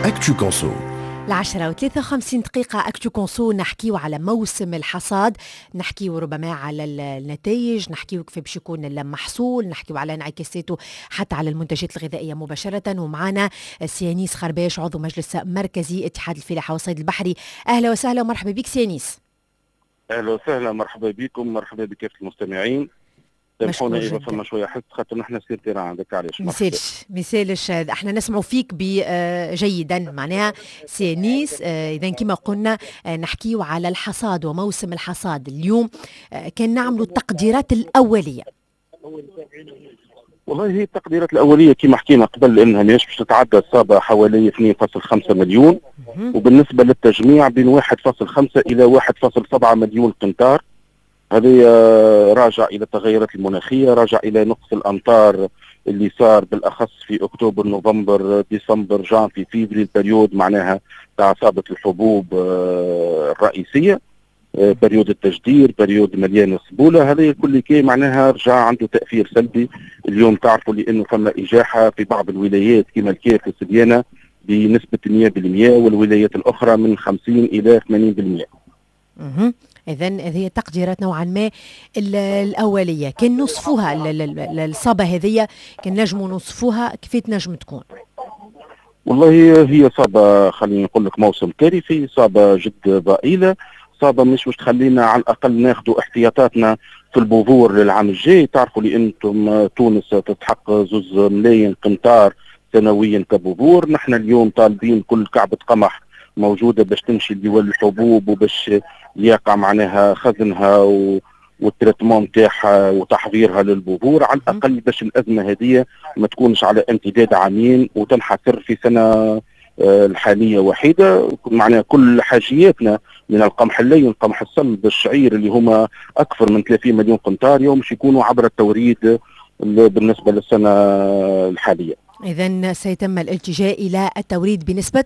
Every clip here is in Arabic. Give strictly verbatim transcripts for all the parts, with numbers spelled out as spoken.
أكتو كونسو. العشرة وثلاثة وخمسين دقيقة أكتو كونسو، نحكيو على موسم الحصاد، نحكيو ربما على النتائج، نحكيو كيف باش يكون المحصول، نحكيو على انعكاساته حتى على المنتجات الغذائية مباشرة. ومعنا سيانيس خرباش، عضو مجلس مركزي اتحاد الفلاحة والصيد البحري. أهلا وسهلا ومرحبا بك سيانيس. أهلا وسهلا، مرحبا بكم، مرحبا بكافة المستمعين. سامحونا إذا فما شوية حس خاطر نحن سير تيران عندك علاش مثالش مثالش احنا نسمعوا فيك جيدا. معناها سيانيس، اذا كما قلنا نحكيو على الحصاد وموسم الحصاد اليوم. كان نعملوا التقديرات الأولية. والله هي التقديرات الأولية كما حكينا قبل أنها ماهيش باش تتعدى الصابة حوالي اثنين فاصلة خمسة مليون، وبالنسبة للتجميع بين واحد فاصلة خمسة إلى واحد فاصلة سبعة مليون قنطار. هذه راجع إلى التغيرات المناخية، راجع إلى نقص الأمطار اللي صار بالأخص في أكتوبر نوفمبر ديسمبر جانفي فيفري، البريود معناها تاع إصابة الحبوب الرئيسية، بريود التجدير، بريود مليان السبولة. هذا كل كي معناها رجع عنده تأثير سلبي. اليوم تعرفوا لأنه فما إجاحة في بعض الولايات كما الكيف والسديانة بنسبة مئة بالمئة، والولايات الأخرى من خمسين إلى ثمانين بالمئة. إذن هذه تقديرات نوعا ما الأولية. كان نصفوها الصابة هذه، كان نجموا نصفوها كيف تنجم تكون؟ والله هي صابة، خليني نقول لك موسم كارثي، صابة جد ضئيلة، صابة مش مش تخلينا على الأقل ناخذوا احتياطاتنا في البذور للعام الجاي. تعرفوا لأنتم تونس تتحقق زوز ملايين قنطار سنويا كبذور. نحن اليوم طالبين كل كعبة قمح موجودة باش تمشي لدول الحبوب وباش يقع معناها خزنها و... والتريتمون نتاعها وتحضيرها للبذور، على الأقل باش الأزمة هذه ما تكونش على امتداد عامين وتنحصر في سنة الحالية وحيدة. معناها كل حاجياتنا من القمح اللين، القمح الصلب، الشعير اللي هما أكثر من ثلاثين مليون قنطار يوم مش يكونوا عبر التوريد بالنسبة للسنة الحالية. إذن سيتم الالتجاء إلى التوريد بنسبة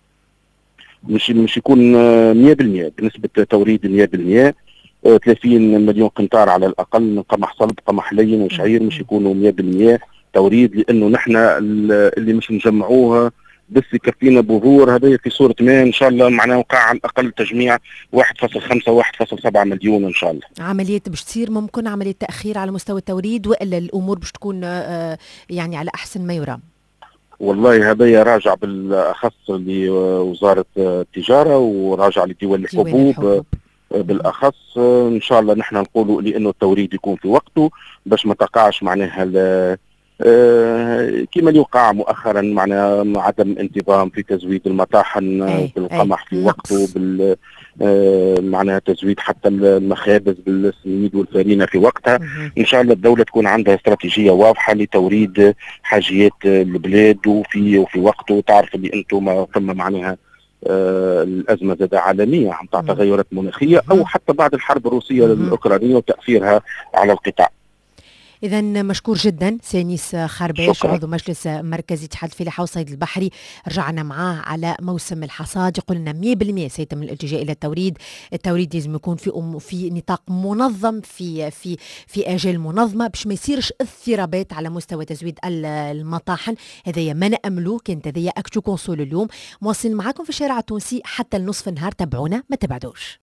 مش مش يكون مئة بالمئة، بنسبة توريد مئة بالمئة، ثلاثين مليون قنطار على الأقل من قمح صلب، قمح لين وشعير مش يكونوا مئة بالمئة توريد، لأنه نحن اللي مش نجمعوها بس يكفينا بذور. هذا في صورة ما إن شاء الله معناه وقع على الأقل تجميع واحد فاصلة خمسة واحد فاصلة سبعة مليون إن شاء الله. عمليات باش تصير ممكن عملية تأخير على مستوى التوريد، وإلا الأمور باش تكون يعني على أحسن ما يرام؟ والله هذا راجع بالأخص لوزارة التجارة وراجع لدول الحبوب بالأخص. إن شاء الله نحن نقولوا لأنه التوريد يكون في وقته باش ما تقعش معناها كما يوقع مؤخرا معناها عدم انتظام في تزويد المطاحن بالقمح في وقته، بال معناها تزويد حتى المخابز بالسميد والفارينة في وقتها. إن شاء الله الدولة تكون عندها استراتيجية واضحة لتوريد حاجيات البلاد وفي وفي وقته. تعرف اللي أنتم ثم معناها آه الأزمة زاد عالمية عم تاع تغيرات مناخية أو حتى بعد الحرب الروسية الأوكرانية وتأثيرها على القطاع. إذا مشكور جدا سيانيس خرباش، عضو مجلس مركزي اتحاد الفلاحة والصيد البحري. رجعنا معاه على موسم الحصاد، يقول لنا مئة بالمئة سيتم الالتجاء إلى التوريد. التوريد لازم يكون في أم في نطاق منظم، في في في آجال منظمة باش ما يصيرش اضطرابات على مستوى تزويد المطاحن. هذايا ما نأملوه. كانت هذايا أكتو كونسول اليوم. مواصلين معاكم في الشارع التونسي حتى النصف النهار، تابعونا ما تبعدوش.